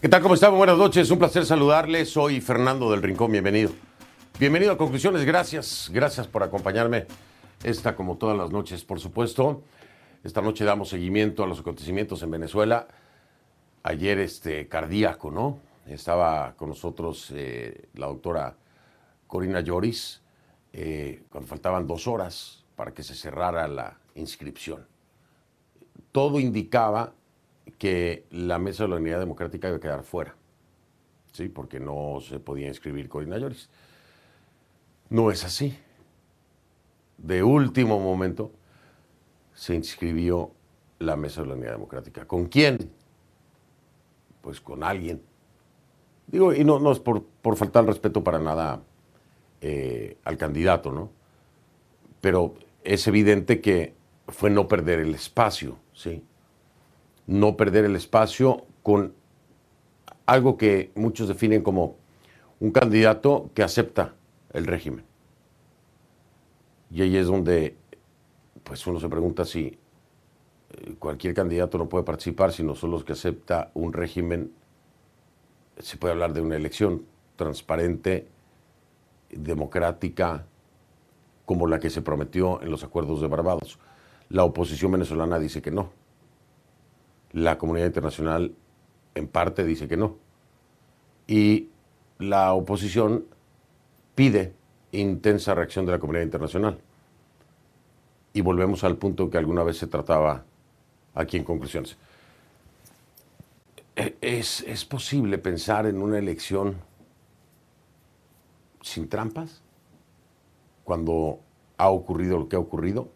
¿Qué tal? ¿Cómo están? Buenas noches, un placer saludarles. Soy Fernando del Rincón, bienvenido. Bienvenido a Conclusiones, gracias por acompañarme esta como todas las noches, por supuesto. Esta noche damos seguimiento a los acontecimientos en Venezuela. Ayer cardíaco, ¿no? Estaba con nosotros la doctora Corina Lloris cuando faltaban 2 horas para que se cerrara la inscripción. Todo indicaba que la Mesa de la Unidad Democrática iba a quedar fuera, ¿sí? Porque no se podía inscribir Corina Lloris. No es así. De último momento se inscribió la Mesa de la Unidad Democrática. ¿Con quién? Pues con alguien. Digo, y no es por faltar el respeto para nada al candidato, ¿no? Pero es evidente que fue no perder el espacio, ¿sí? No perder el espacio con algo que muchos definen como un candidato que acepta el régimen. Y ahí es donde pues uno se pregunta si cualquier candidato no puede participar, sino solo los que acepta un régimen. Se puede hablar de una elección transparente, democrática, como la que se prometió en los acuerdos de Barbados. La oposición venezolana dice que no. La comunidad internacional en parte dice que no. Y la oposición pide intensa reacción de la comunidad internacional. Y volvemos al punto que alguna vez se trataba aquí en Conclusiones. ¿Es posible pensar en una elección sin trampas cuando ha ocurrido lo que ha ocurrido?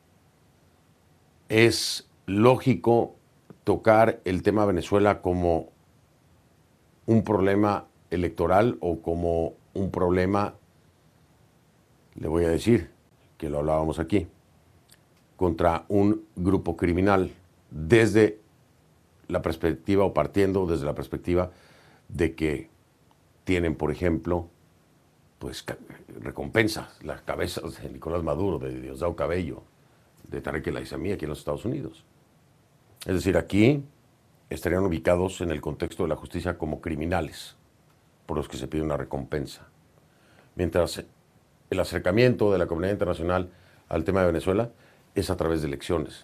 ¿Es lógico tocar el tema Venezuela como un problema electoral o como un problema, le voy a decir, que lo hablábamos aquí, contra un grupo criminal desde la perspectiva o partiendo desde la perspectiva de que tienen, por ejemplo, pues recompensas, las cabezas de Nicolás Maduro, de Diosdado Cabello, de Tarek El Aissami aquí en los Estados Unidos? Es decir, aquí estarían ubicados en el contexto de la justicia como criminales por los que se pide una recompensa. Mientras el acercamiento de la comunidad internacional al tema de Venezuela es a través de elecciones.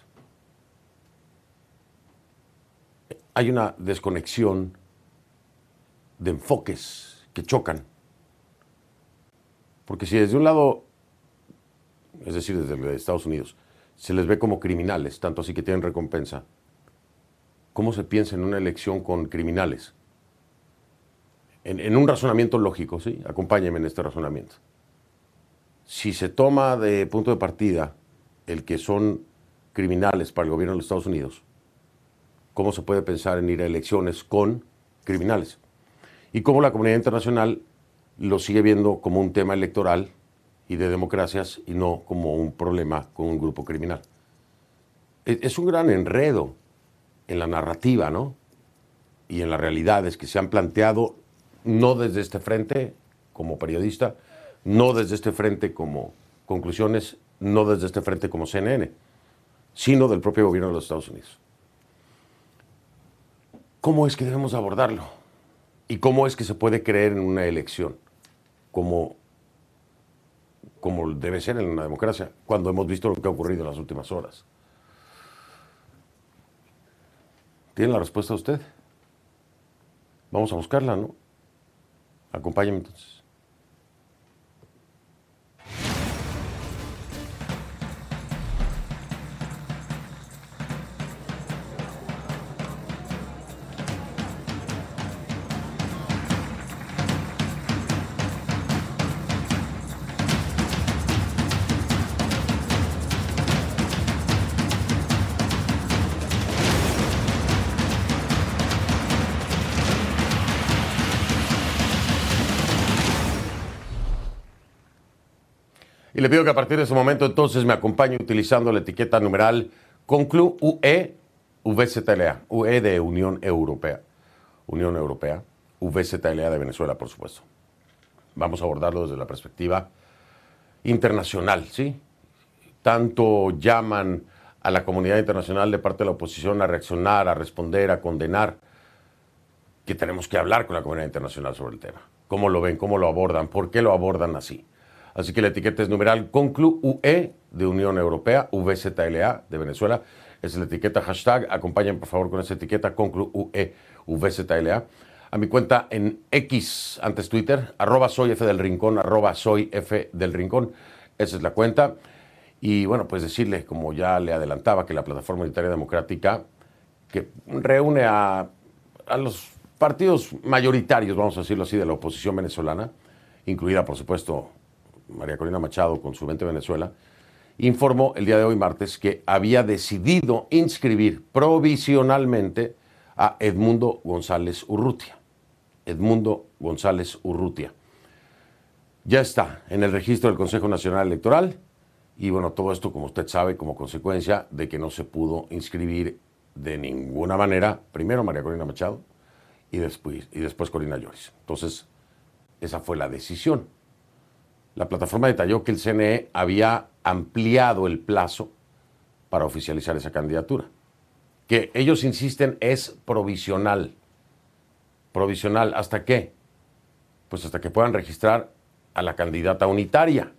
Hay una desconexión de enfoques que chocan. Porque si desde un lado, es decir, desde Estados Unidos, se les ve como criminales, tanto así que tienen recompensa, ¿cómo se piensa en una elección con criminales? En un razonamiento lógico, ¿sí? Acompáñenme en este razonamiento. Si se toma de punto de partida el que son criminales para el gobierno de los Estados Unidos, ¿cómo se puede pensar en ir a elecciones con criminales? Y cómo la comunidad internacional lo sigue viendo como un tema electoral y de democracias y no como un problema con un grupo criminal. Es un gran enredo en la narrativa, ¿no? Y en las realidades que se han planteado, no desde este frente como periodista, no desde este frente como Conclusiones, no desde este frente como CNN, sino del propio gobierno de los Estados Unidos. ¿Cómo es que debemos abordarlo? ¿Y cómo es que se puede creer en una elección como debe ser en una democracia, cuando hemos visto lo que ha ocurrido en las últimas horas? ¿Tiene la respuesta usted? Vamos a buscarla, ¿no? Acompáñame entonces. Y le pido que a partir de ese momento entonces me acompañe utilizando la etiqueta numeral Conclu UE VZLA, UE de Unión Europea, VZLA de Venezuela, por supuesto. Vamos a abordarlo desde la perspectiva internacional, ¿sí? Tanto llaman a la comunidad internacional de parte de la oposición a reaccionar, a responder, a condenar. que tenemos que hablar con la comunidad internacional sobre el tema. ¿Cómo lo ven? ¿Cómo lo abordan? ¿Por qué lo abordan así? Así que la etiqueta es numeral Conclu UE de Unión Europea, VZLA de Venezuela. Es la etiqueta hashtag. Acompañen por favor con esa etiqueta Conclu UE, VZLA. A mi cuenta en X, antes Twitter, @soy F del Rincón, @soy F del Rincón. Esa es la cuenta. Y bueno, pues decirle, como ya le adelantaba, que la Plataforma Unitaria Democrática, que reúne a los partidos mayoritarios, vamos a decirlo así, de la oposición venezolana, incluida, por supuesto, María Corina Machado con su Vente Venezuela, informó el día de hoy, martes, que había decidido inscribir provisionalmente a Edmundo González Urrutia. Edmundo González Urrutia. Ya está en el registro del Consejo Nacional Electoral y bueno, todo esto, como usted sabe, como consecuencia de que no se pudo inscribir de ninguna manera, primero María Corina Machado y después Corina Lloris. Entonces, esa fue la decisión. La plataforma detalló que el CNE había ampliado el plazo para oficializar esa candidatura, que ellos insisten es provisional. ¿Provisional hasta qué? Pues hasta que puedan registrar a la candidata unitaria.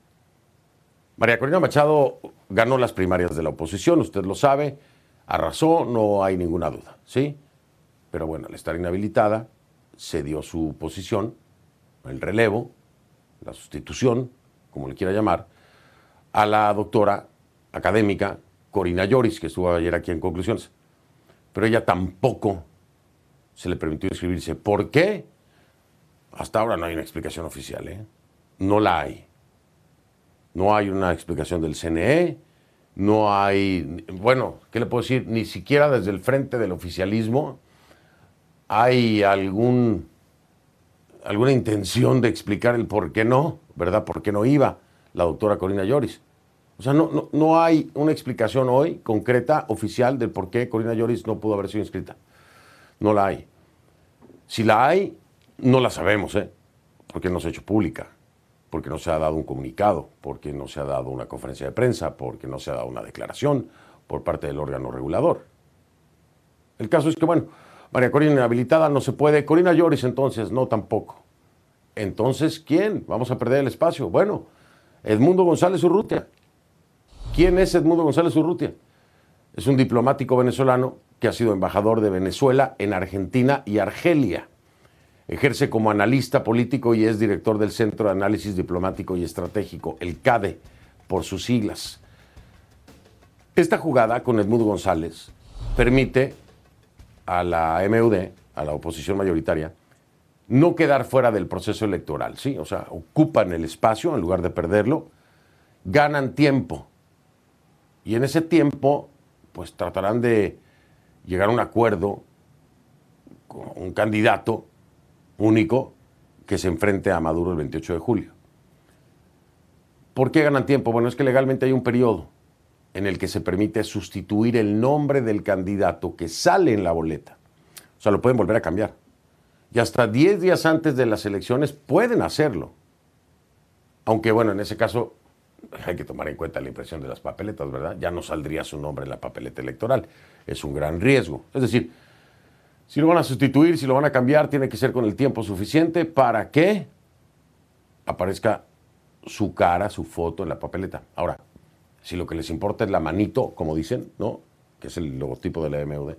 María Corina Machado ganó las primarias de la oposición, usted lo sabe, arrasó, no hay ninguna duda, ¿sí? Pero bueno, al estar inhabilitada, se dio su posición, el relevo, la sustitución, como le quiera llamar, a la doctora académica Corina Lloris, que estuvo ayer aquí en Conclusiones. Pero ella tampoco se le permitió inscribirse. ¿Por qué? Hasta ahora no hay una explicación oficial, ¿eh? No la hay. No hay una explicación del CNE, no hay, bueno, ¿qué le puedo decir? Ni siquiera desde el frente del oficialismo hay alguna intención de explicar el por qué no, ¿verdad? ¿Por qué no iba la doctora Corina Lloris? O sea, no hay una explicación hoy concreta, oficial, del por qué Corina Lloris no pudo haber sido inscrita. No la hay. Si la hay, no la sabemos, porque no se ha hecho pública, porque no se ha dado un comunicado, porque no se ha dado una conferencia de prensa, porque no se ha dado una declaración por parte del órgano regulador. El caso es que, bueno, María Corina inhabilitada no se puede. Corina Lloris, entonces, no tampoco. Entonces, ¿quién? Vamos a perder el espacio. Bueno, Edmundo González Urrutia. ¿Quién es Edmundo González Urrutia? Es un diplomático venezolano que ha sido embajador de Venezuela en Argentina y Argelia. Ejerce como analista político y es director del Centro de Análisis Diplomático y Estratégico, el CADE, por sus siglas. Esta jugada con Edmundo González permite a la MUD, a la oposición mayoritaria, no quedar fuera del proceso electoral, ¿sí? O sea, ocupan el espacio en lugar de perderlo, ganan tiempo. Y en ese tiempo, pues tratarán de llegar a un acuerdo con un candidato único que se enfrente a Maduro el 28 de julio. ¿Por qué ganan tiempo? Bueno, es que legalmente hay un periodo en el que se permite sustituir el nombre del candidato que sale en la boleta. O sea, lo pueden volver a cambiar. Y hasta 10 días antes de las elecciones pueden hacerlo. Aunque, bueno, en ese caso hay que tomar en cuenta la impresión de las papeletas, ¿verdad? Ya no saldría su nombre en la papeleta electoral. Es un gran riesgo. Es decir, si lo van a sustituir, si lo van a cambiar, tiene que ser con el tiempo suficiente para que aparezca su cara, su foto en la papeleta. Ahora, si lo que les importa es la manito, como dicen, ¿no? Que es el logotipo de la MUD,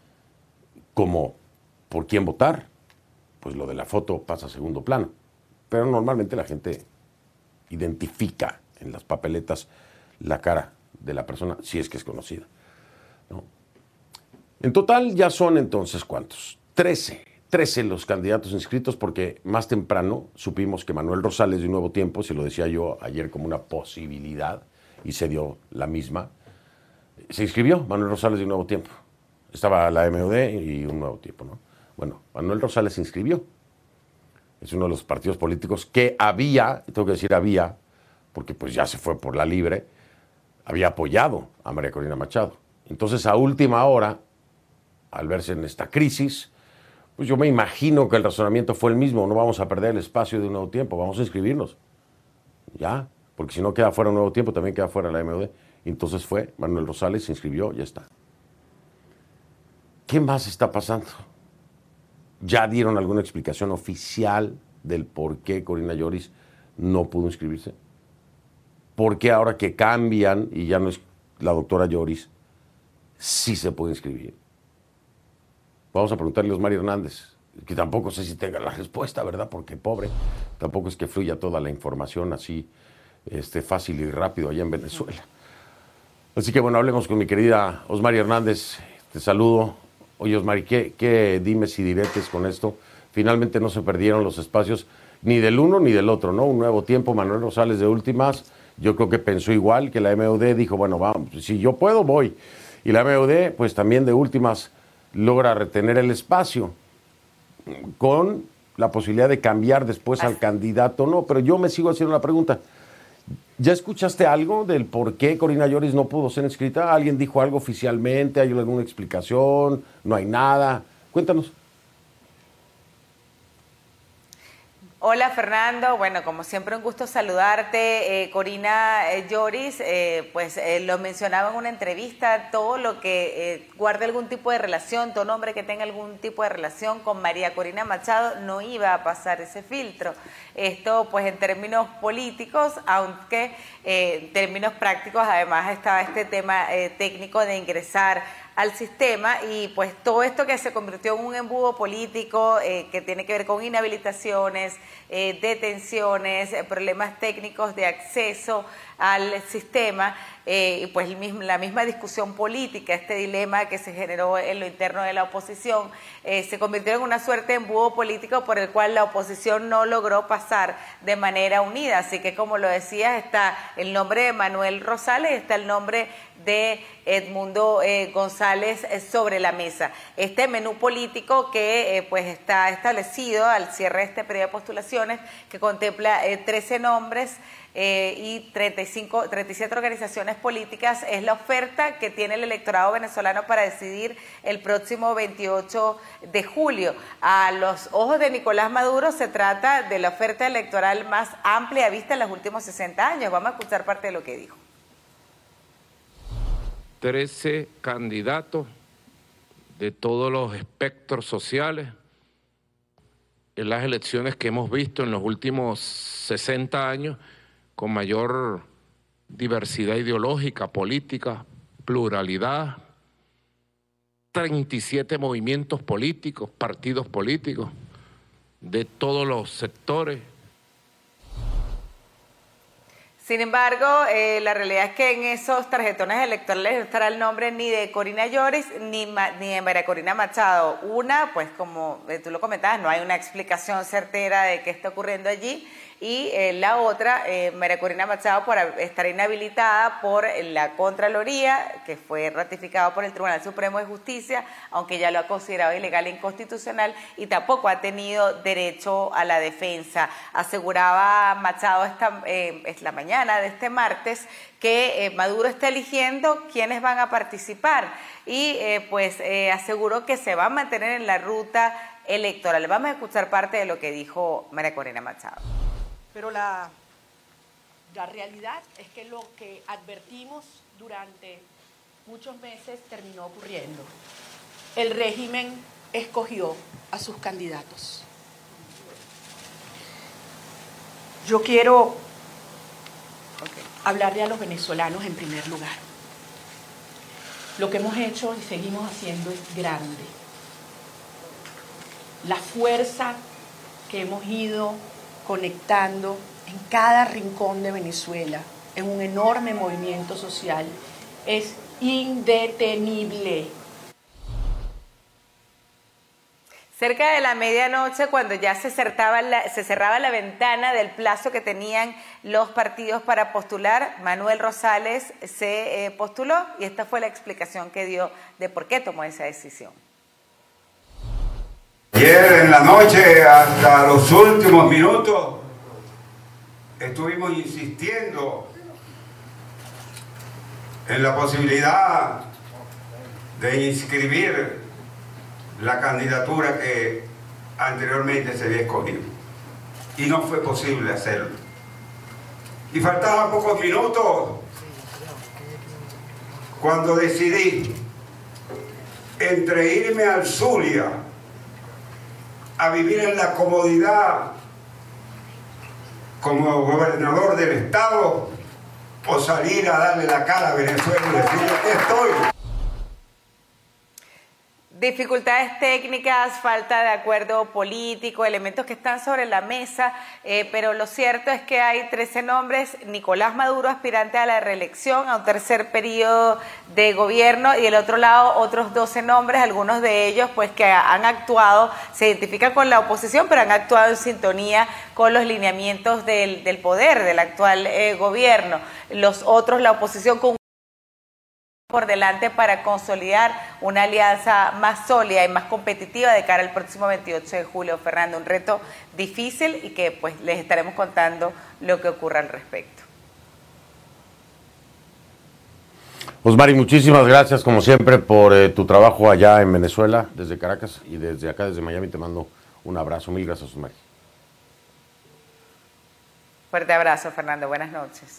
como por quién votar, pues lo de la foto pasa a segundo plano. Pero normalmente la gente identifica en las papeletas la cara de la persona, si es que es conocida, ¿no? En total ya son entonces, ¿cuántos? 13 los candidatos inscritos, porque más temprano supimos que Manuel Rosales de Un Nuevo Tiempo, se lo decía yo ayer como una posibilidad, y se dio la misma, se inscribió Manuel Rosales de Un Nuevo Tiempo. Estaba la MUD y Un Nuevo Tiempo, ¿no? Bueno, Manuel Rosales se inscribió. Es uno de los partidos políticos que tengo que decir había, porque pues ya se fue por la libre, había apoyado a María Corina Machado. Entonces, a última hora, al verse en esta crisis, pues yo me imagino que el razonamiento fue el mismo: no vamos a perder el espacio de Un Nuevo Tiempo, vamos a inscribirnos. Ya, porque si no queda fuera Un Nuevo Tiempo, también queda fuera la MUD. Entonces fue Manuel Rosales, se inscribió, ya está. ¿Qué más está pasando? ¿Ya dieron alguna explicación oficial del por qué Corina Yoris no pudo inscribirse? ¿Por qué ahora que cambian y ya no es la doctora Yoris, sí se puede inscribir? Vamos a preguntarle a Osmar Hernández, que tampoco sé si tenga la respuesta, ¿verdad? Porque pobre, tampoco es que fluya toda la información así fácil y rápido allá en Venezuela. Así que bueno, hablemos con mi querida Osmar Hernández. Te saludo. Oye, Osmar, ¿qué dimes y diretes con esto? Finalmente no se perdieron los espacios ni del uno ni del otro, ¿no? Un nuevo tiempo, Manuel Rosales de últimas, yo creo que pensó igual que la MUD, dijo, bueno, vamos, si yo puedo, voy. Y la MUD, pues también de últimas, logra retener el espacio con la posibilidad de cambiar después al candidato, no, pero yo me sigo haciendo la pregunta. ¿Ya escuchaste algo del por qué Corina Yoris no pudo ser inscrita? ¿Alguien dijo algo oficialmente? ¿Hay alguna explicación? ¿No hay nada? Cuéntanos. Hola Fernando, bueno, como siempre un gusto saludarte. Corina Yoris, lo mencionaba en una entrevista, todo lo que guarde algún tipo de relación, todo nombre que tenga algún tipo de relación con María Corina Machado no iba a pasar ese filtro. Esto pues en términos políticos, aunque en términos prácticos además estaba este tema técnico de ingresar al sistema y pues todo esto que se convirtió en un embudo político que tiene que ver con inhabilitaciones, detenciones, problemas técnicos de acceso al sistema y pues la misma discusión política, este dilema que se generó en lo interno de la oposición, se convirtió en una suerte de embudo político por el cual la oposición no logró pasar de manera unida. Así que como lo decías, está el nombre de Manuel Rosales, está el nombre de Edmundo González sobre la mesa. Este menú político que pues está establecido al cierre de este periodo de postulaciones, que contempla 13 nombres y 37 organizaciones políticas, es la oferta que tiene el electorado venezolano para decidir el próximo 28 de julio. A los ojos de Nicolás Maduro se trata de la oferta electoral más amplia vista en los últimos 60 años. Vamos a escuchar parte de lo que dijo. 13 candidatos de todos los espectros sociales en las elecciones que hemos visto en los últimos 60 años, con mayor diversidad ideológica, política, pluralidad, 37 movimientos políticos, partidos políticos de todos los sectores. Sin embargo, la realidad es que en esos tarjetones electorales no estará el nombre ni de Corina Yoris ni de María Corina Machado. Una, pues como tú lo comentabas, no hay una explicación certera de qué está ocurriendo allí. Y la otra, María Corina Machado, por estar inhabilitada por la Contraloría, que fue ratificado por el Tribunal Supremo de Justicia, aunque ya lo ha considerado ilegal e inconstitucional, y tampoco ha tenido derecho a la defensa. Aseguraba Machado la mañana de este martes que Maduro está eligiendo quiénes van a participar y aseguró que se va a mantener en la ruta electoral. Vamos a escuchar parte de lo que dijo María Corina Machado. Pero la realidad es que lo que advertimos durante muchos meses terminó ocurriendo. El régimen escogió a sus candidatos. Yo quiero hablarle a los venezolanos en primer lugar. Lo que hemos hecho y seguimos haciendo es grande. La fuerza que hemos ido conectando en cada rincón de Venezuela, en un enorme movimiento social, es indetenible. Cerca de la medianoche, cuando ya se cerraba la ventana del plazo que tenían los partidos para postular, Manuel Rosales se postuló y esta fue la explicación que dio de por qué tomó esa decisión. Ayer en la noche, hasta los últimos minutos, estuvimos insistiendo en la posibilidad de inscribir la candidatura que anteriormente se había escogido. Y no fue posible hacerlo. Y faltaban pocos minutos cuando decidí entre irme al Zulia a vivir en la comodidad como gobernador del Estado o salir a darle la cara a Venezuela y decirle que estoy. Dificultades técnicas, falta de acuerdo político, elementos que están sobre la mesa, pero lo cierto es que hay 13 nombres: Nicolás Maduro, aspirante a la reelección, a un tercer periodo de gobierno, y del otro lado otros 12 nombres, algunos de ellos pues que han actuado, se identifican con la oposición, pero han actuado en sintonía con los lineamientos del poder, del actual gobierno. Los otros, la oposición con por delante para consolidar una alianza más sólida y más competitiva de cara al próximo 28 de julio. Fernando, un reto difícil y que pues les estaremos contando lo que ocurra al respecto. Osmari, muchísimas gracias como siempre por tu trabajo allá en Venezuela, desde Caracas, y desde acá, desde Miami, te mando un abrazo. Mil gracias, Osmari. Fuerte abrazo, Fernando. Buenas noches.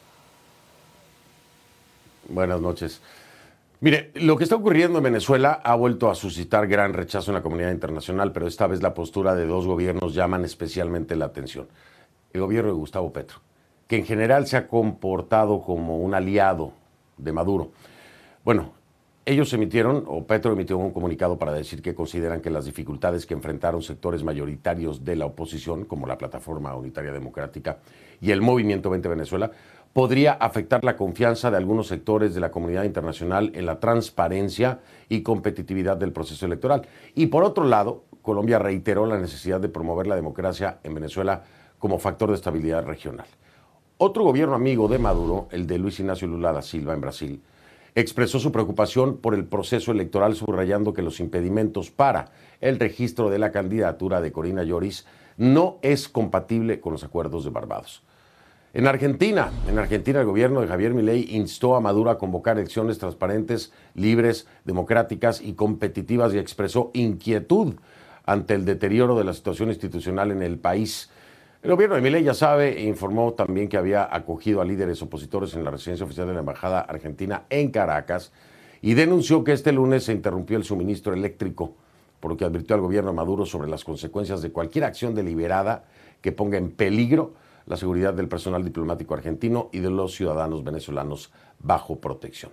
Buenas noches. Mire, lo que está ocurriendo en Venezuela ha vuelto a suscitar gran rechazo en la comunidad internacional, pero esta vez la postura de dos gobiernos llaman especialmente la atención. El gobierno de Gustavo Petro, que en general se ha comportado como un aliado de Maduro. Bueno, ellos emitieron, o Petro emitió un comunicado para decir que consideran que las dificultades que enfrentaron sectores mayoritarios de la oposición, como la Plataforma Unitaria Democrática y el Movimiento 20 Venezuela, podría afectar la confianza de algunos sectores de la comunidad internacional en la transparencia y competitividad del proceso electoral. Y por otro lado, Colombia reiteró la necesidad de promover la democracia en Venezuela como factor de estabilidad regional. Otro gobierno amigo de Maduro, el de Luis Ignacio Lula da Silva en Brasil, expresó su preocupación por el proceso electoral, subrayando que los impedimentos para el registro de la candidatura de Corina Lloris no es compatible con los acuerdos de Barbados. En Argentina el gobierno de Javier Milei instó a Maduro a convocar elecciones transparentes, libres, democráticas y competitivas, y expresó inquietud ante el deterioro de la situación institucional en el país. El gobierno de Milei, ya sabe, informó también que había acogido a líderes opositores en la residencia oficial de la Embajada Argentina en Caracas y denunció que este lunes se interrumpió el suministro eléctrico, por lo que advirtió al gobierno de Maduro sobre las consecuencias de cualquier acción deliberada que ponga en peligro la seguridad del personal diplomático argentino y de los ciudadanos venezolanos bajo protección.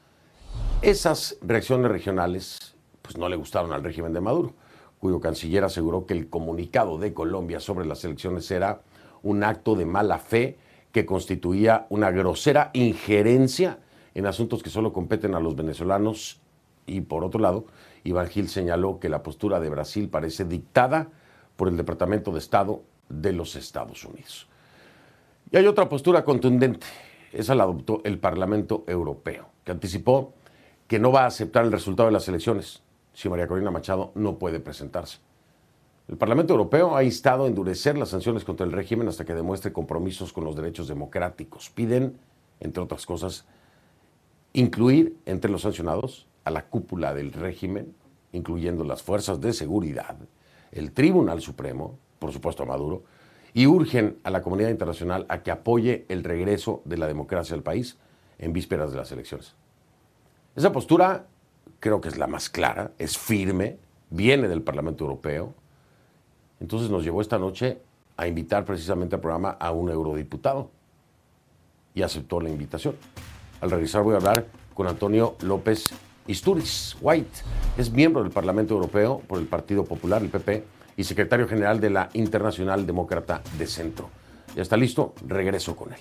Esas reacciones regionales pues no le gustaron al régimen de Maduro, cuyo canciller aseguró que el comunicado de Colombia sobre las elecciones era un acto de mala fe que constituía una grosera injerencia en asuntos que solo competen a los venezolanos. Y por otro lado, Iván Gil señaló que la postura de Brasil parece dictada por el Departamento de Estado de los Estados Unidos. Y hay otra postura contundente, esa la adoptó el Parlamento Europeo, que anticipó que no va a aceptar el resultado de las elecciones si María Corina Machado no puede presentarse. El Parlamento Europeo ha instado a endurecer las sanciones contra el régimen hasta que demuestre compromisos con los derechos democráticos. Piden, entre otras cosas, incluir entre los sancionados a la cúpula del régimen, incluyendo las fuerzas de seguridad, el Tribunal Supremo, por supuesto a Maduro, y urgen a la comunidad internacional a que apoye el regreso de la democracia al país en vísperas de las elecciones. Esa postura creo que es la más clara, es firme, viene del Parlamento Europeo. Entonces nos llevó esta noche a invitar precisamente al programa a un eurodiputado y aceptó la invitación. Al regresar voy a hablar con Antonio López Istúriz White. Es miembro del Parlamento Europeo por el Partido Popular, el PP, y secretario general de la Internacional Demócrata de Centro. Ya está listo, regreso con él.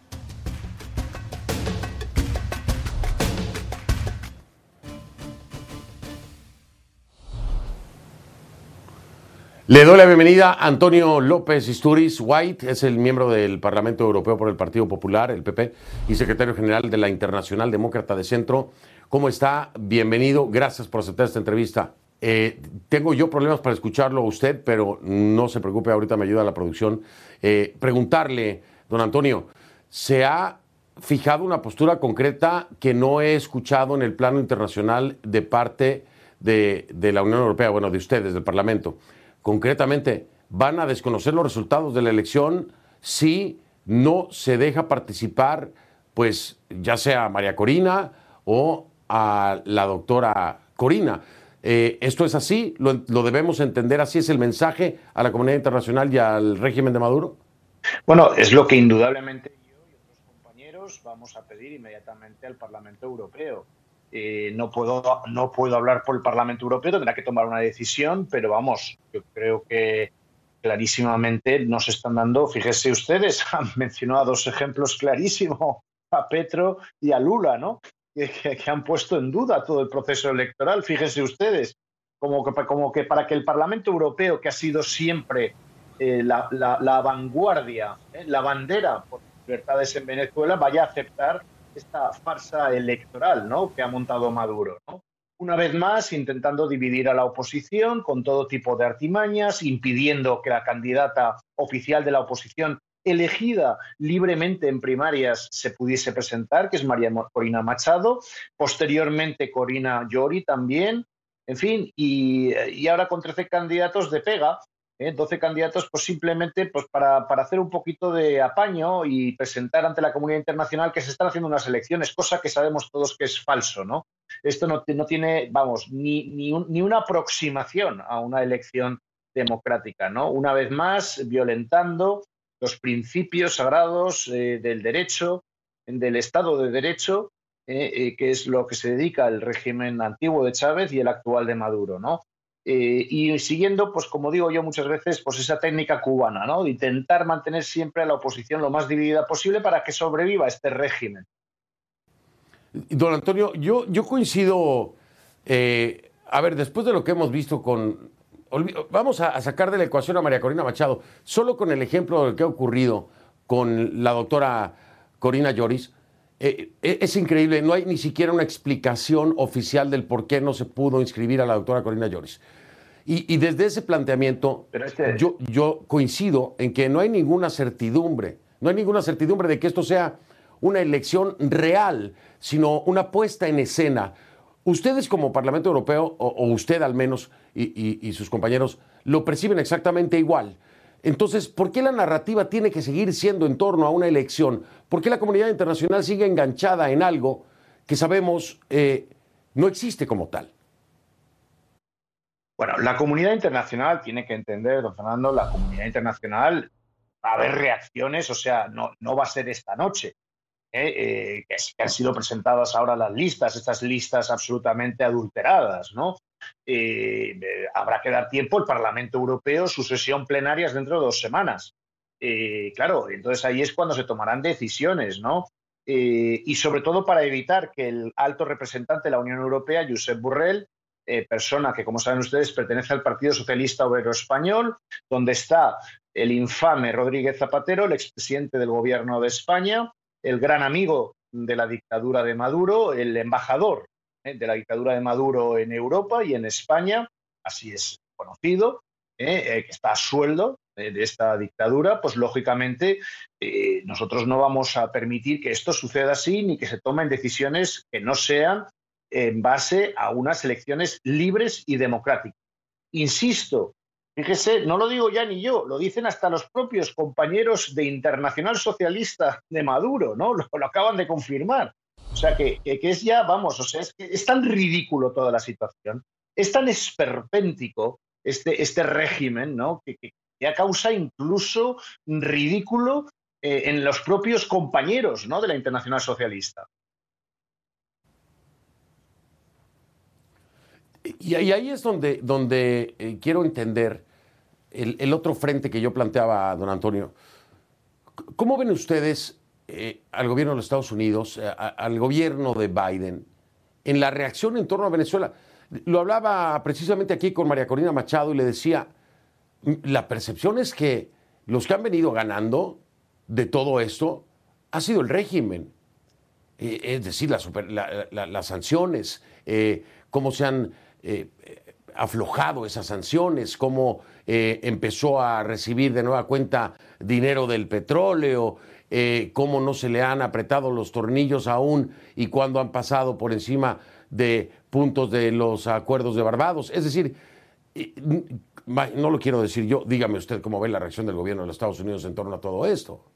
Le doy la bienvenida a Antonio López Istúriz White, es el miembro del Parlamento Europeo por el Partido Popular, el PP, y secretario general de la Internacional Demócrata de Centro. ¿Cómo está? Bienvenido, gracias por aceptar esta entrevista. Tengo yo problemas para escucharlo a usted, pero no se preocupe, ahorita me ayuda la producción. Preguntarle, don Antonio, ¿se ha fijado una postura concreta que no he escuchado en el plano internacional de parte de la Unión Europea, bueno, de ustedes, del Parlamento? Concretamente, ¿van a desconocer los resultados de la elección si no se deja participar, pues, ya sea a María Corina o a la doctora Corina? ¿Esto es así? ¿Lo debemos entender así? ¿Es el mensaje a la comunidad internacional y al régimen de Maduro? Bueno, es lo que indudablemente yo y otros compañeros vamos a pedir inmediatamente al Parlamento Europeo. No puedo hablar por el Parlamento Europeo, tendrá que tomar una decisión, pero vamos, yo creo que clarísimamente nos están dando, fíjense ustedes, han mencionado dos ejemplos clarísimos, a Petro y a Lula, ¿no? Que han puesto en duda todo el proceso electoral, fíjense ustedes, como que para que el Parlamento Europeo, que ha sido siempre la vanguardia, la bandera por libertades en Venezuela, vaya a aceptar esta farsa electoral, ¿no?, que ha montado Maduro, ¿no? Una vez más, intentando dividir a la oposición con todo tipo de artimañas, impidiendo que la candidata oficial de la oposición elegida libremente en primarias se pudiese presentar, que es María Corina Machado, posteriormente Corina Llori también, en fin, y ahora con 13 candidatos de pega, 12 candidatos pues simplemente pues para hacer un poquito de apaño y presentar ante la comunidad internacional que se están haciendo unas elecciones, cosa que sabemos todos que es falso, ¿no? Esto no tiene, vamos, ni una aproximación a una elección democrática, ¿no? Una vez más, violentando los principios sagrados del derecho, del Estado de Derecho, que es lo que se dedica el régimen antiguo de Chávez y el actual de Maduro, ¿no? Y siguiendo, pues como digo yo muchas veces, pues esa técnica cubana, ¿no?, de intentar mantener siempre a la oposición lo más dividida posible para que sobreviva este régimen. Don Antonio, yo coincido, a ver, después de lo que hemos visto vamos a sacar de la ecuación a María Corina Machado, solo con el ejemplo de lo que ha ocurrido con la doctora Corina Lloris, es increíble, no hay ni siquiera una explicación oficial del por qué no se pudo inscribir a la doctora Corina Lloris. Y desde ese planteamiento, yo coincido en que no hay ninguna certidumbre de que esto sea una elección real, sino una puesta en escena. Ustedes como Parlamento Europeo, o usted al menos, y sus compañeros, lo perciben exactamente igual. Entonces, ¿por qué la narrativa tiene que seguir siendo en torno a una elección? ¿Por qué la comunidad internacional sigue enganchada en algo que sabemos no existe como tal? Bueno, la comunidad internacional tiene que entender, don Fernando, la comunidad internacional va a haber reacciones, o sea, no va a ser esta noche. Que han sido presentadas ahora las listas, estas listas absolutamente adulteradas, ¿no? Habrá que dar tiempo al Parlamento Europeo, su sesión plenaria es dentro de 2 semanas. Claro, entonces ahí es cuando se tomarán decisiones, ¿no? Y sobre todo para evitar que el alto representante de la Unión Europea, Josep Borrell, persona que, como saben ustedes, pertenece al Partido Socialista Obrero Español, donde está el infame Rodríguez Zapatero, el expresidente del Gobierno de España, el gran amigo de la dictadura de Maduro, el embajador de la dictadura de Maduro en Europa y en España, así es conocido, que está a sueldo de esta dictadura, pues lógicamente nosotros no vamos a permitir que esto suceda así ni que se tomen decisiones que no sean en base a unas elecciones libres y democráticas. Insisto, fíjese, no lo digo ya ni yo, lo dicen hasta los propios compañeros de Internacional Socialista de Maduro, ¿no? Lo acaban de confirmar. O sea, que es ya, vamos, o sea, es tan ridículo toda la situación, es tan esperpéntico este régimen, ¿no?, que ya causa incluso ridículo en los propios compañeros, ¿no?, de la Internacional Socialista. Y ahí es donde quiero entender el otro frente que yo planteaba, don Antonio. ¿Cómo ven ustedes al gobierno de los Estados Unidos, al gobierno de Biden, en la reacción en torno a Venezuela? Lo hablaba precisamente aquí con María Corina Machado y le decía, la percepción es que los que han venido ganando de todo esto ha sido el régimen. Es decir, las sanciones, cómo se han aflojado esas sanciones, cómo empezó a recibir de nueva cuenta dinero del petróleo, cómo no se le han apretado los tornillos aún y cuando han pasado por encima de puntos de los acuerdos de Barbados. Es decir, no lo quiero decir yo, dígame usted cómo ve la reacción del gobierno de los Estados Unidos en torno a todo esto.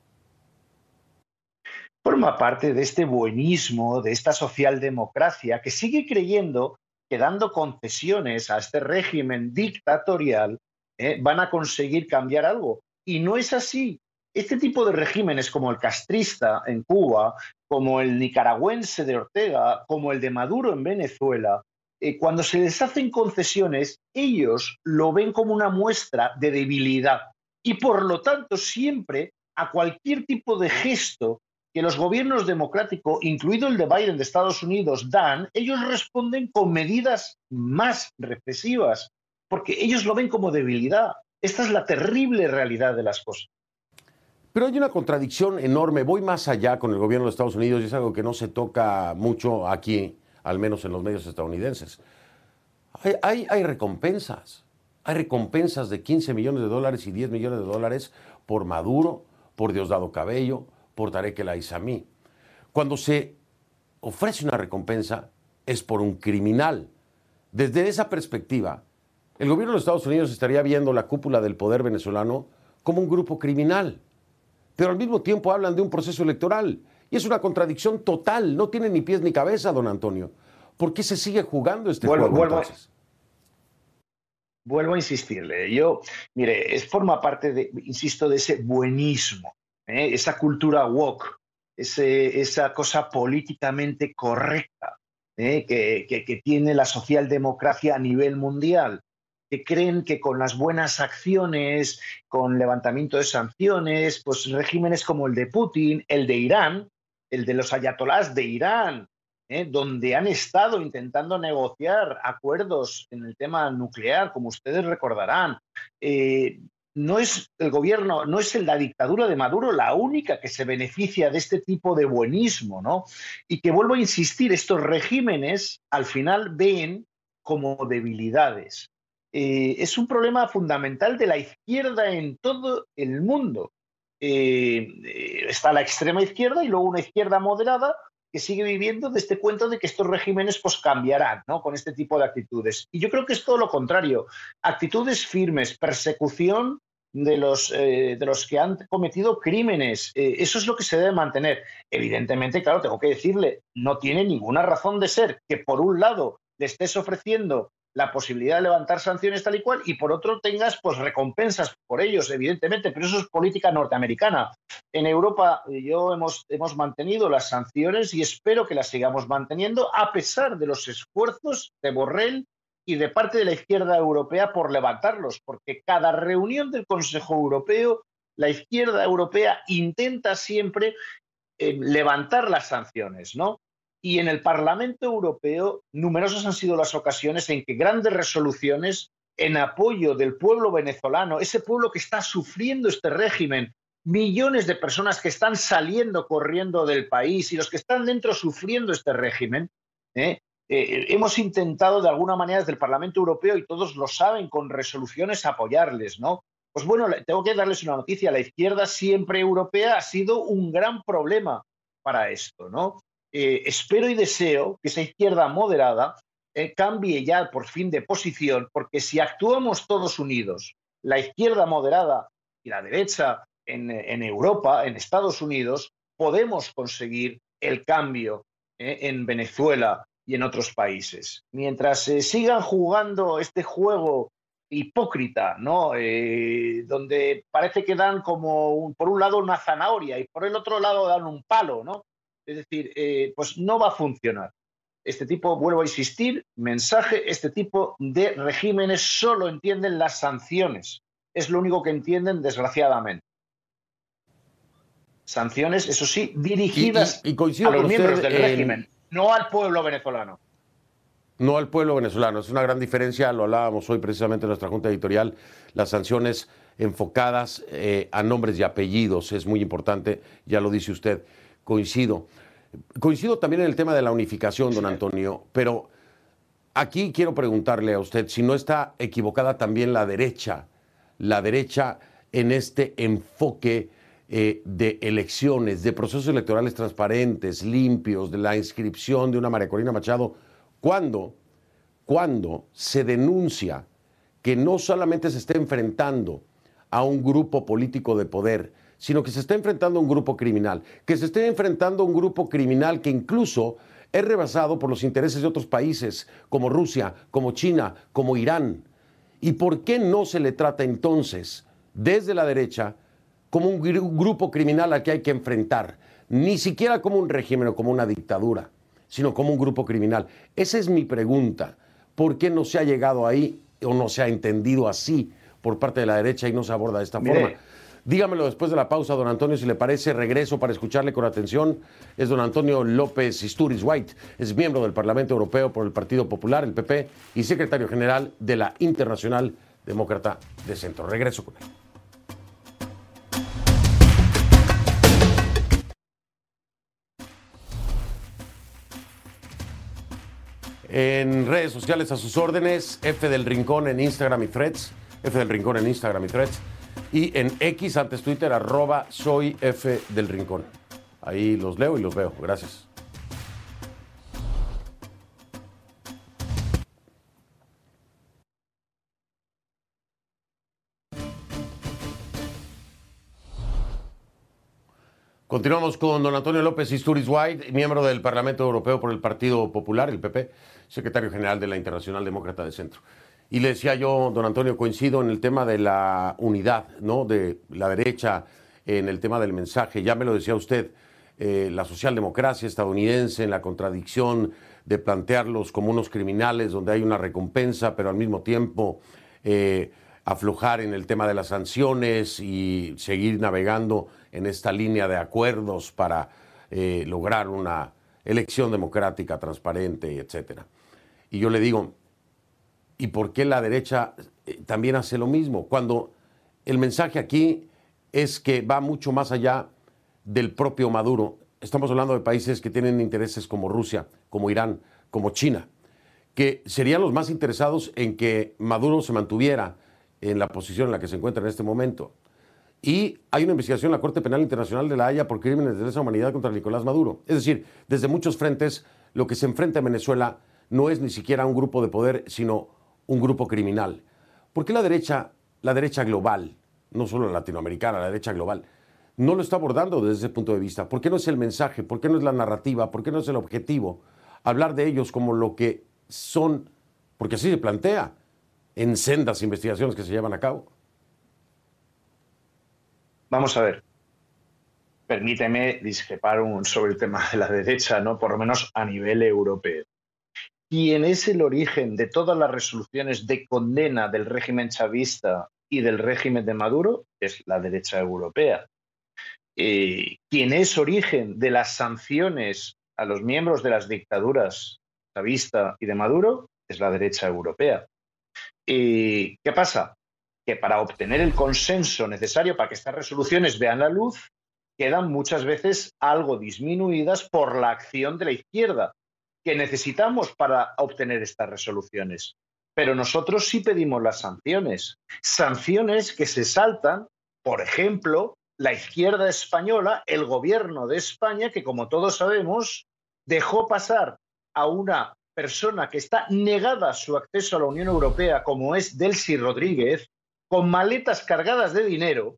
Forma parte de este buenismo, de esta socialdemocracia que sigue creyendo que dando concesiones a este régimen dictatorial van a conseguir cambiar algo. Y no es así. Este tipo de regímenes como el castrista en Cuba, como el nicaragüense de Ortega, como el de Maduro en Venezuela, cuando se les hacen concesiones, ellos lo ven como una muestra de debilidad. Y por lo tanto, siempre a cualquier tipo de gesto que los gobiernos democráticos, incluido el de Biden de Estados Unidos, dan, ellos responden con medidas más represivas, porque ellos lo ven como debilidad. Esta es la terrible realidad de las cosas. Pero hay una contradicción enorme. Voy más allá con el gobierno de Estados Unidos y es algo que no se toca mucho aquí, al menos en los medios estadounidenses. Hay recompensas. Hay recompensas de $15 millones y $10 millones por Maduro, por Diosdado Cabello, por Tarek El Aissami. Cuando se ofrece una recompensa es por un criminal. Desde esa perspectiva, el gobierno de Estados Unidos estaría viendo la cúpula del poder venezolano como un grupo criminal. Pero al mismo tiempo hablan de un proceso electoral. Y es una contradicción total. No tiene ni pies ni cabeza, don Antonio. ¿Por qué se sigue jugando este juego entonces? Vuelvo a insistirle. Mire, forma parte, insisto, de ese buenismo, esa cultura woke, esa cosa políticamente correcta que tiene la socialdemocracia a nivel mundial, que creen que con las buenas acciones, con levantamiento de sanciones, pues regímenes como el de Putin, el de Irán, el de los ayatolás de Irán, donde han estado intentando negociar acuerdos en el tema nuclear, como ustedes recordarán. No es el gobierno, no es la dictadura de Maduro la única que se beneficia de este tipo de buenismo, ¿no? Y que, vuelvo a insistir, estos regímenes al final ven como debilidades. Es un problema fundamental de la izquierda en todo el mundo. Está la extrema izquierda y luego una izquierda moderada que sigue viviendo de este cuento de que estos regímenes pues cambiarán, ¿no?, con este tipo de actitudes. Y yo creo que es todo lo contrario. Actitudes firmes, persecución de los que han cometido crímenes. Eso es lo que se debe mantener. Evidentemente, claro, tengo que decirle, no tiene ninguna razón de ser que por un lado le estés ofreciendo la posibilidad de levantar sanciones tal y cual, y por otro tengas pues recompensas por ellos, evidentemente, pero eso es política norteamericana. En Europa hemos mantenido las sanciones y espero que las sigamos manteniendo a pesar de los esfuerzos de Borrell y de parte de la izquierda europea por levantarlos, porque cada reunión del Consejo Europeo, la izquierda europea intenta siempre levantar las sanciones, ¿no? Y en el Parlamento Europeo, numerosas han sido las ocasiones en que grandes resoluciones en apoyo del pueblo venezolano, ese pueblo que está sufriendo este régimen, millones de personas que están saliendo corriendo del país y los que están dentro sufriendo este régimen, hemos intentado de alguna manera desde el Parlamento Europeo, y todos lo saben, con resoluciones apoyarles, ¿no? Pues bueno, tengo que darles una noticia. La izquierda siempre europea ha sido un gran problema para esto, ¿no? Espero y deseo que esa izquierda moderada cambie ya por fin de posición, porque si actuamos todos unidos, la izquierda moderada y la derecha en Europa, en Estados Unidos, podemos conseguir el cambio en Venezuela y en otros países. Mientras sigan jugando este juego hipócrita, ¿no? Donde parece que dan como por un lado una zanahoria y por el otro lado dan un palo, ¿no? Es decir, pues no va a funcionar. Este tipo, vuelvo a insistir, mensaje, este tipo de regímenes solo entienden las sanciones. Es lo único que entienden, desgraciadamente. Sanciones, eso sí, dirigidas a los miembros del régimen, no al pueblo venezolano. No al pueblo venezolano. Es una gran diferencia, lo hablábamos hoy precisamente en nuestra junta editorial, las sanciones enfocadas a nombres y apellidos. Es muy importante, ya lo dice usted. Coincido también en el tema de la unificación, don Antonio, pero aquí quiero preguntarle a usted si no está equivocada también la derecha en este enfoque de elecciones, de procesos electorales transparentes, limpios, de la inscripción de una María Corina Machado, cuando se denuncia que no solamente se está enfrentando a un grupo político de poder, sino que se está enfrentando a un grupo criminal, que se esté enfrentando a un grupo criminal que incluso es rebasado por los intereses de otros países, como Rusia, como China, como Irán. ¿Y por qué no se le trata entonces, desde la derecha, como un grupo criminal al que hay que enfrentar? Ni siquiera como un régimen o como una dictadura, sino como un grupo criminal. Esa es mi pregunta. ¿Por qué no se ha llegado ahí o no se ha entendido así por parte de la derecha y no se aborda de esta forma? Dígamelo después de la pausa, don Antonio, si le parece. Regreso para escucharle con atención. Es don Antonio López Istúriz White. Es miembro del Parlamento Europeo por el Partido Popular, el PP, y secretario general de la Internacional Demócrata de Centro. Regreso con él. En redes sociales a sus órdenes, F del Rincón en Instagram y Threads, F del Rincón en Instagram y Threads, y en X, antes Twitter, @soy F del Rincón. Ahí los leo y los veo. Gracias. Continuamos con don Antonio López Istúriz White, miembro del Parlamento Europeo por el Partido Popular, el PP, secretario general de la Internacional Demócrata de Centro. Y le decía yo, don Antonio, coincido en el tema de la unidad, ¿no?, de la derecha, en el tema del mensaje. Ya me lo decía usted, la socialdemocracia estadounidense, en la contradicción de plantearlos como unos criminales donde hay una recompensa, pero al mismo tiempo aflojar en el tema de las sanciones y seguir navegando en esta línea de acuerdos para lograr una elección democrática, transparente, etcétera. Y yo le digo, ¿y por qué la derecha también hace lo mismo? Cuando el mensaje aquí es que va mucho más allá del propio Maduro. Estamos hablando de países que tienen intereses como Rusia, como Irán, como China, que serían los más interesados en que Maduro se mantuviera en la posición en la que se encuentra en este momento. Y hay una investigación en la Corte Penal Internacional de La Haya por crímenes de lesa humanidad contra Nicolás Maduro. Es decir, desde muchos frentes, lo que se enfrenta en Venezuela no es ni siquiera un grupo de poder, sino un grupo criminal. ¿Por qué la derecha global, no solo la latinoamericana, la derecha global, no lo está abordando desde ese punto de vista? ¿Por qué no es el mensaje? ¿Por qué no es la narrativa? ¿Por qué no es el objetivo? Hablar de ellos como lo que son, porque así se plantea en sendas investigaciones que se llevan a cabo. Vamos a ver. Permíteme discrepar sobre el tema de la derecha, ¿no? Por lo menos a nivel europeo. Quien es el origen de todas las resoluciones de condena del régimen chavista y del régimen de Maduro es la derecha europea. Quien es origen de las sanciones a los miembros de las dictaduras chavista y de Maduro es la derecha europea. ¿Qué pasa? Que para obtener el consenso necesario para que estas resoluciones vean la luz, quedan muchas veces algo disminuidas por la acción de la izquierda, que necesitamos para obtener estas resoluciones. Pero nosotros sí pedimos las sanciones. Sanciones que se saltan, por ejemplo, la izquierda española, el gobierno de España, que como todos sabemos, dejó pasar a una persona que está negada su acceso a la Unión Europea, como es Delcy Rodríguez, con maletas cargadas de dinero,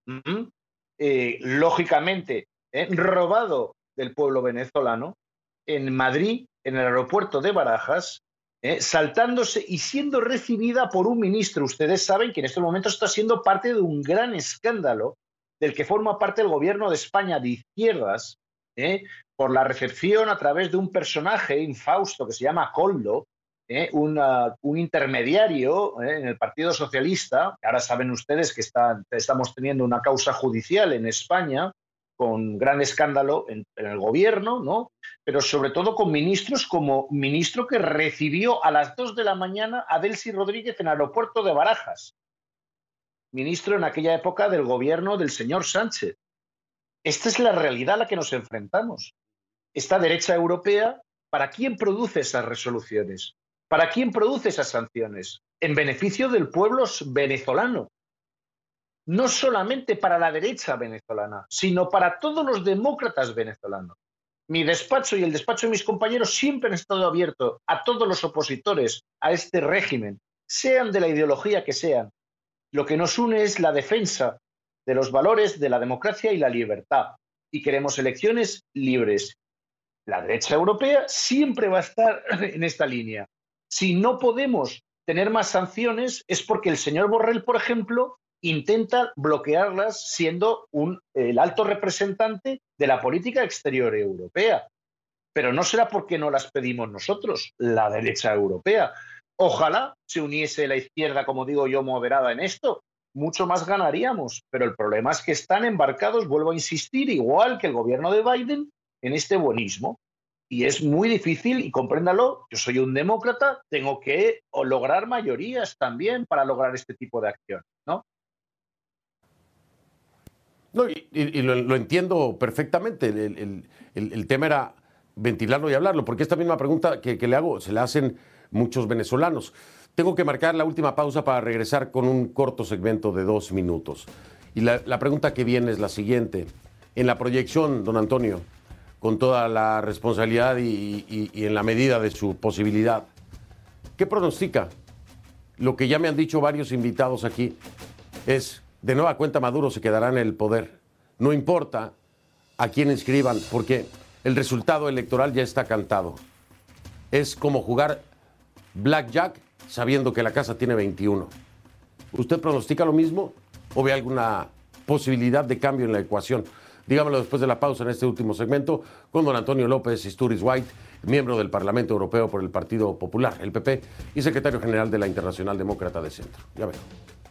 lógicamente robado del pueblo venezolano, en Madrid, en el aeropuerto de Barajas, saltándose y siendo recibida por un ministro. Ustedes saben que en estos momentos está siendo parte de un gran escándalo del que forma parte el gobierno de España de izquierdas, por la recepción a través de un personaje infausto que se llama Koldo, un intermediario en el Partido Socialista. Ahora saben ustedes que estamos teniendo una causa judicial en España con gran escándalo en el gobierno, ¿no? Pero sobre todo con ministros, como ministro que recibió a las 2 de la mañana a Delcy Rodríguez en el aeropuerto de Barajas. Ministro en aquella época del gobierno del señor Sánchez. Esta es la realidad a la que nos enfrentamos. Esta derecha europea, ¿para quién produce esas resoluciones? ¿Para quién produce esas sanciones? En beneficio del pueblo venezolano. No solamente para la derecha venezolana, sino para todos los demócratas venezolanos. Mi despacho y el despacho de mis compañeros siempre han estado abiertos a todos los opositores a este régimen, sean de la ideología que sean. Lo que nos une es la defensa de los valores de la democracia y la libertad. Y queremos elecciones libres. La derecha europea siempre va a estar en esta línea. Si no podemos tener más sanciones es porque el señor Borrell, por ejemplo, intenta bloquearlas siendo el alto representante de la política exterior europea. Pero no será porque no las pedimos nosotros, la derecha europea. Ojalá se uniese la izquierda, como digo yo, moderada en esto. Mucho más ganaríamos. Pero el problema es que están embarcados, vuelvo a insistir, igual que el gobierno de Biden, en este buenismo. Y es muy difícil, y compréndalo, yo soy un demócrata, tengo que lograr mayorías también para lograr este tipo de acción, ¿no? No, y lo entiendo perfectamente. El tema era ventilarlo y hablarlo, porque esta misma pregunta que le hago se la hacen muchos venezolanos. Tengo que marcar la última pausa para regresar con un corto segmento de 2 minutos. Y la pregunta que viene es la siguiente. En la proyección, don Antonio, con toda la responsabilidad y en la medida de su posibilidad, ¿qué pronostica? Lo que ya me han dicho varios invitados aquí es, de nueva cuenta Maduro se quedará en el poder. No importa a quién inscriban, porque el resultado electoral ya está cantado. Es como jugar blackjack sabiendo que la casa tiene 21. ¿Usted pronostica lo mismo o ve alguna posibilidad de cambio en la ecuación? Dígamelo después de la pausa en este último segmento con don Antonio López Istúriz White, miembro del Parlamento Europeo por el Partido Popular, el PP, y secretario general de la Internacional Demócrata de Centro. Ya veo.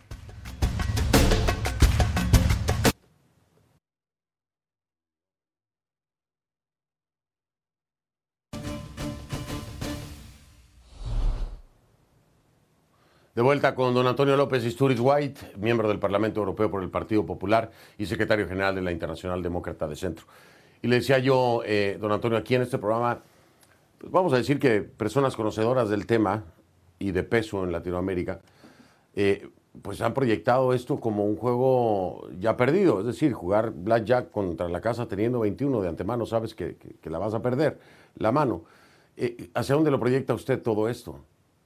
De vuelta con don Antonio López Istúriz White, miembro del Parlamento Europeo por el Partido Popular y secretario general de la Internacional Demócrata de Centro. Y le decía yo, don Antonio, aquí en este programa, pues vamos a decir que personas conocedoras del tema y de peso en Latinoamérica, pues han proyectado esto como un juego ya perdido. Es decir, jugar blackjack contra la casa teniendo 21 de antemano, sabes que la vas a perder, la mano. ¿Hacia dónde lo proyecta usted todo esto?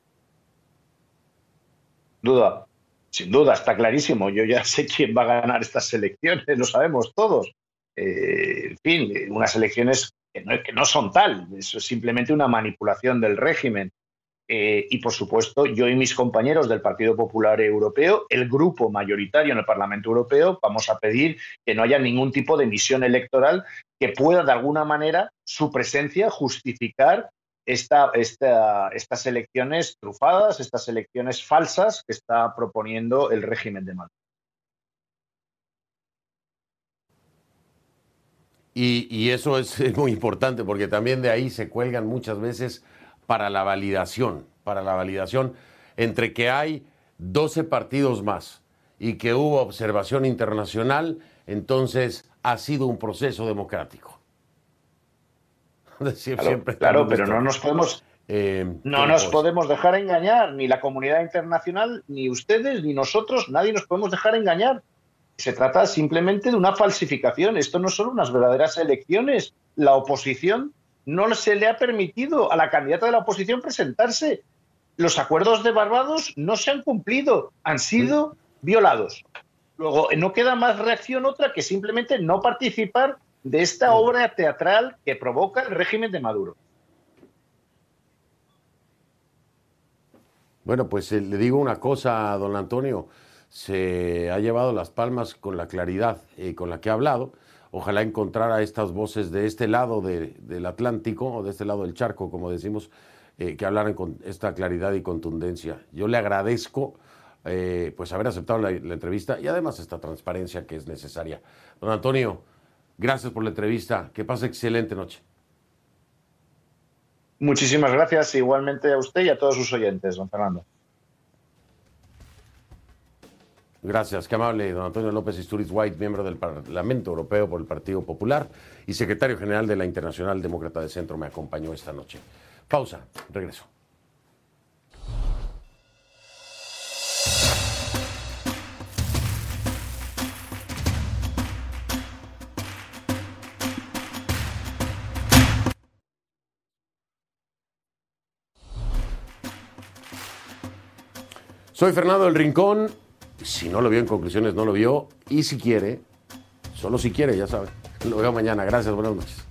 Duda, sin duda, está clarísimo. Yo ya sé quién va a ganar estas elecciones, lo sabemos todos. En fin, unas elecciones que no son tal, eso es simplemente una manipulación del régimen. Y, por supuesto, yo y mis compañeros del Partido Popular Europeo, el grupo mayoritario en el Parlamento Europeo, vamos a pedir que no haya ningún tipo de misión electoral que pueda, de alguna manera, su presencia justificar estas elecciones trufadas, estas elecciones falsas que está proponiendo el régimen de Maduro. Y eso es muy importante porque también de ahí se cuelgan muchas veces para la validación entre que hay 12 partidos más y que hubo observación internacional, entonces ha sido un proceso democrático. Claro, pero no nos podemos podemos dejar engañar, ni la comunidad internacional, ni ustedes, ni nosotros, nadie nos podemos dejar engañar. Se trata simplemente de una falsificación. Esto no son unas verdaderas elecciones. La oposición no se le ha permitido a la candidata de la oposición presentarse. Los acuerdos de Barbados no se han cumplido, han sido violados. Luego, no queda más reacción otra que simplemente no participar de esta obra teatral que provoca el régimen de Maduro. Bueno, pues le digo una cosa, don Antonio, se ha llevado las palmas con la claridad con la que ha hablado. Ojalá encontrara estas voces de este lado del Atlántico, o de este lado del charco, como decimos, que hablaran con esta claridad y contundencia. Yo le agradezco pues haber aceptado la entrevista y además esta transparencia que es necesaria. Don Antonio, gracias por la entrevista. Que pase excelente noche. Muchísimas gracias, igualmente a usted y a todos sus oyentes, don Fernando. Gracias, qué amable, don Antonio López Istúriz White, miembro del Parlamento Europeo por el Partido Popular y secretario general de la Internacional Demócrata de Centro, me acompañó esta noche. Pausa, regreso. Soy Fernando del Rincón. Si no lo vio en conclusiones, no lo vio. Y si quiere, solo si quiere, ya sabe. Lo veo mañana. Gracias, buenas noches.